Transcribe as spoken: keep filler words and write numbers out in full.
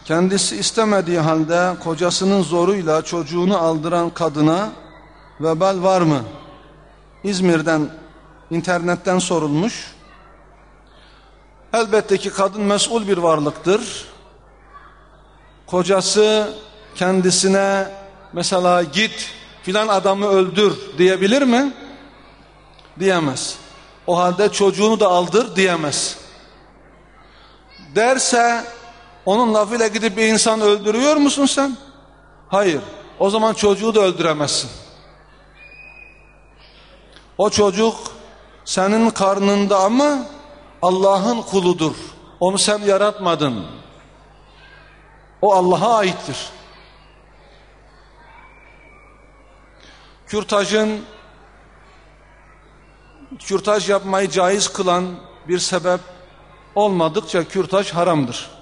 kendisi istemediği halde kocasının zoruyla çocuğunu aldıran kadına vebal var mı? İzmir'den, internetten sorulmuş. Elbette ki kadın mesul bir varlıktır. Kocası kendisine mesela git filan adamı öldür diyebilir mi? Diyemez. O halde çocuğunu da aldır diyemez. Derse onun lafıyla gidip bir insan öldürüyor musun sen? Hayır. O zaman çocuğu da öldüremezsin. O çocuk senin karnında ama Allah'ın kuludur. Onu sen yaratmadın. O Allah'a aittir. Kürtajın, kürtaj yapmayı caiz kılan bir sebep olmadıkça kürtaj haramdır.